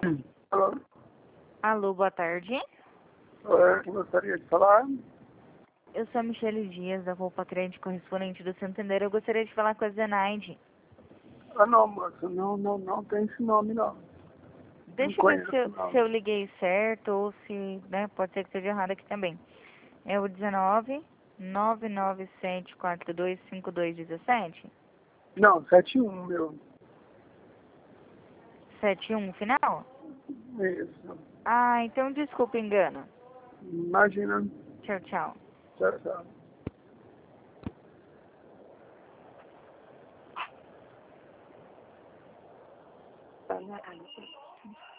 Alô? Alô, boa tarde. Quem gostaria de falar? Eu sou a Michele Dias, da Roupa Crédito, correspondente do Santander. Eu gostaria de falar com a Zenaide. Ah, não, moça, não tem esse nome, não. Não Deixa eu ver conheço, se não. eu liguei certo ou se, né, pode ser que esteja errado aqui também. É o 19-997425217? Não, 71, meu. 71 final? Isso. Ah, então desculpa, engano. Imagina. Tchau, tchau. Tchau, tchau. Tá na